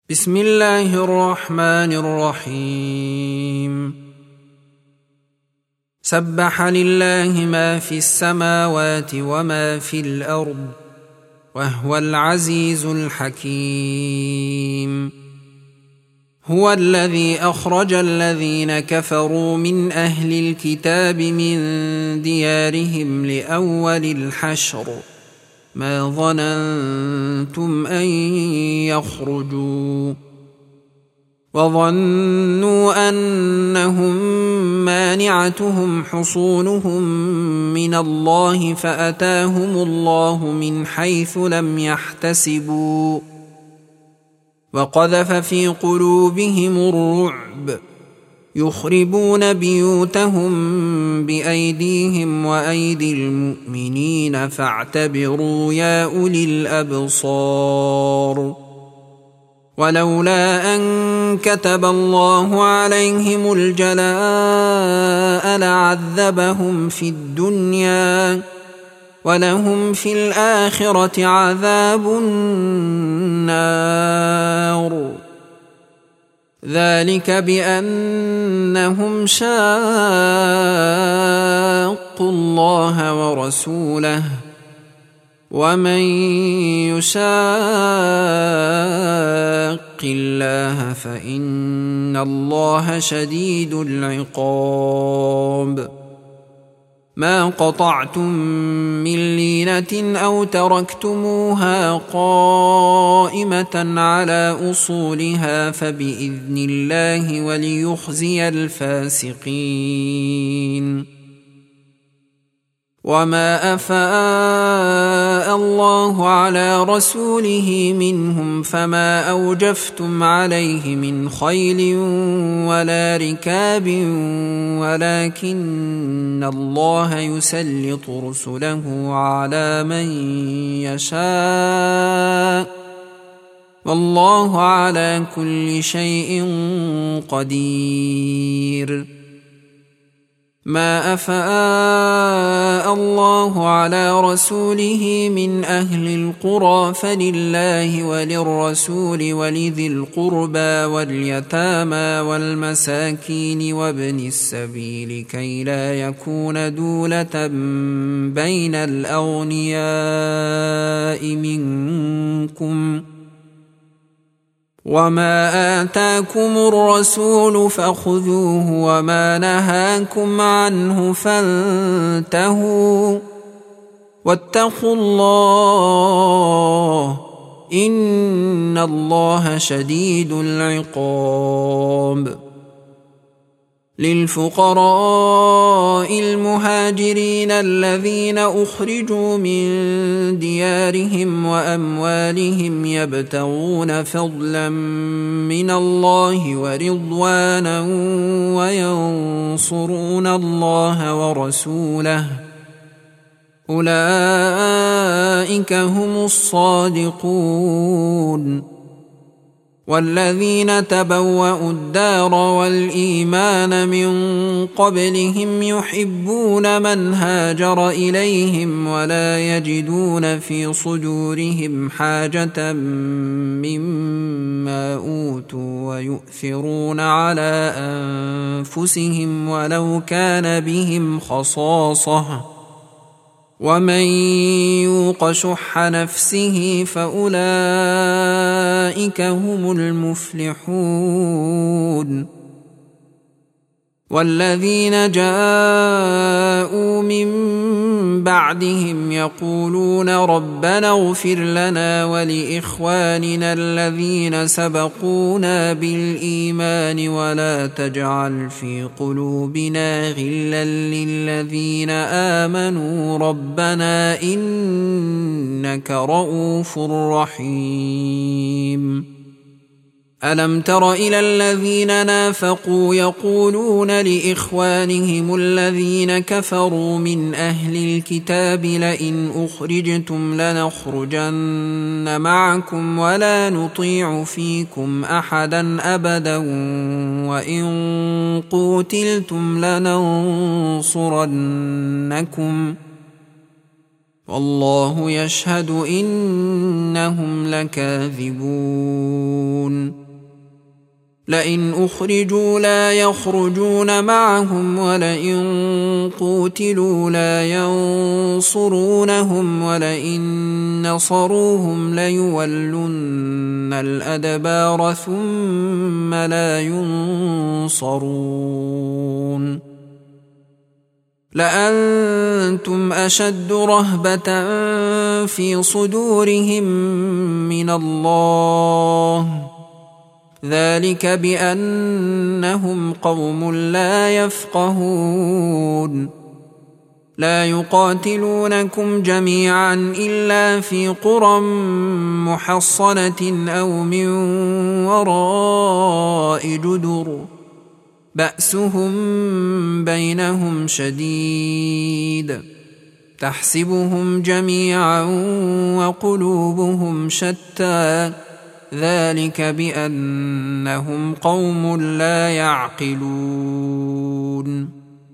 بسم الله الرحمن الرحيم. سبح لله ما في السماوات وما في الأرض وهو العزيز الحكيم. هو الذي أخرج الذين كفروا من أهل الكتاب من ديارهم لأول الحشر ما ظننتم أن يخرجوا وظنوا أنهم مانعتهم حصونهم من الله فأتاهم الله من حيث لم يحتسبوا وقذف في قلوبهم الرعب يخربون بيوتهم بأيديهم وأيدي المؤمنين فاعتبروا يا أولي الأبصار. ولولا أن كتب الله عليهم الجلاء لعذبهم في الدنيا ولهم في الآخرة عذاب النار. ذلك بأنهم شاقوا الله ورسوله ومن يشاق الله فإن الله شديد العقاب. ما قطعتم من لينة أو تركتموها قائمة على أصولها فبإذن الله وليخزي الفاسقين. وما أفاء الله على رسوله منهم فما أوجفتم عليه من خيل ولا ركاب ولكن الله يسلط رسله على من يشاء والله على كل شيء قدير. ما أفاء الله على رسوله من أهل القرى فلله وللرسول ولذي القربى واليتامى والمساكين وابن السبيل كي لا يكون دولة بين الأغنياء منكم. وما آتاكم الرسول فخذوه وما نهاكم عنه فانتهوا واتقوا الله إن الله شديد العقاب. للفقراء المهاجرين الذين أخرجوا من ديارهم وأموالهم يبتغون فضلا من الله ورضوانا وينصرون الله ورسوله أولئك هم الصادقون. والذين تبوأوا الدار والإيمان من قبلهم يحبون من هاجر إليهم ولا يجدون في صدورهم حاجة مما أوتوا ويؤثرون على أنفسهم ولو كان بهم خصاصة ومن يوق شح نفسه فأولئك هم المفلحون. والذين جاءوا من بعدهم يقولون ربنا اغفر لنا ولإخواننا الذين سبقونا بالإيمان ولا تجعل في قلوبنا غلا للذين آمنوا ربنا إنك رؤوف رحيم. ألم تر إلى الذين نافقوا يقولون لإخوانهم الذين كفروا من أهل الكتاب لئن أخرجتم لنخرجن معكم ولا نطيع فيكم أحدا أبدا وإن قوتلتم لننصرنكم والله يشهد إنهم لكاذبون لئن أخرجوا لا يخرجون معهم ولئن قوتلوا لا ينصرونهم ولئن نصروهم ليولن الأدبار ثم لا ينصرون لأنتم أشد رهبة في صدورهم من الله ذلك بأنهم قوم لا يفقهون لا يقاتلونكم جميعا إلا في قرى محصنة أو من وراء جدر بأسهم بينهم شديد تحسبهم جميعا وقلوبهم شتى ذلك بأنهم قوم لا يعقلون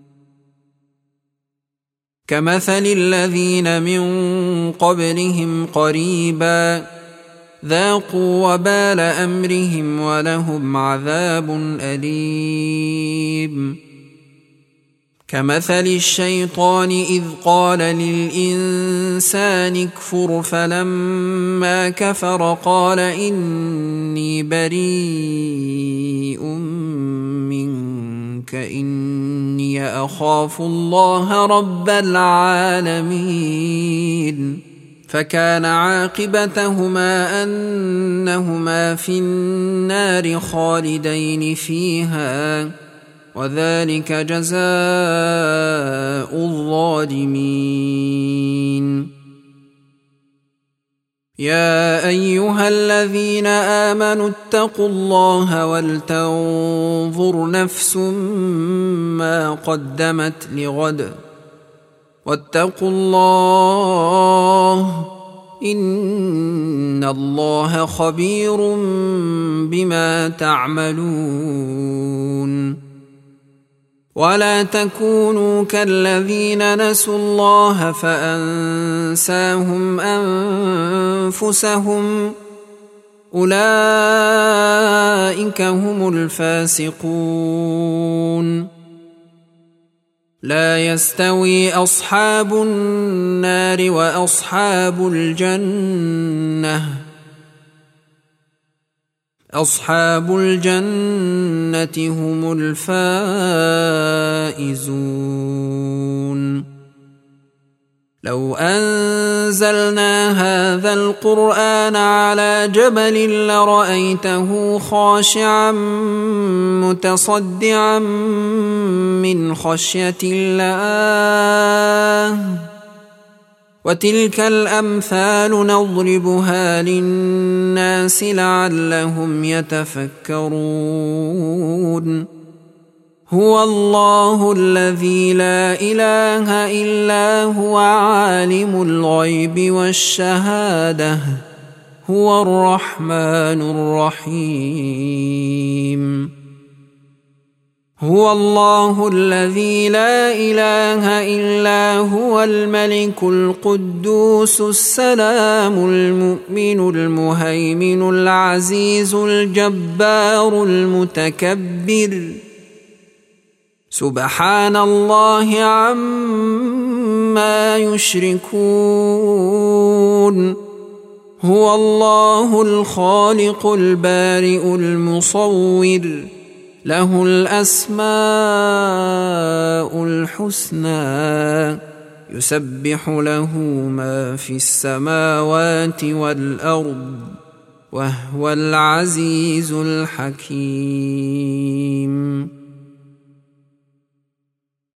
كمثل الذين من قبلهم قريبا ذاقوا وبال أمرهم ولهم عذاب أليم كمثل الشيطان إذ قال للإنسان اكفر فلما كفر قال إني بريء منك إني أخاف الله رب العالمين فكان عاقبتهما أنهما في النار خالدين فيها وذلك جزاء الظالمين يا أيها الذين آمنوا اتقوا الله ولتنظر نفس ما قدمت لغد واتقوا الله إن الله خبير بما تعملون ولا تكونوا كالذين نسوا الله فأنساهم أنفسهم أولئك هم الفاسقون لا يستوي أصحاب النار وأصحاب الجنة أصحاب الجنة هم الفائزون لو أنزلنا هذا القرآن على جبل لرأيته خاشعا متصدعا من خشية الله وتلك الأمثال نضربها للناس لعلهم يتفكرون هو الله الذي لا إله إلا هو عالم الغيب والشهادة هو الرحمن الرحيم هو الله الذي لا إله إلا هو الملك القدوس السلام المؤمن المهيمن العزيز الجبار المتكبر سبحان الله عما يشركون هو الله الخالق البارئ المصور له الأسماء الحسنى يسبح له ما في السماوات والأرض وهو العزيز الحكيم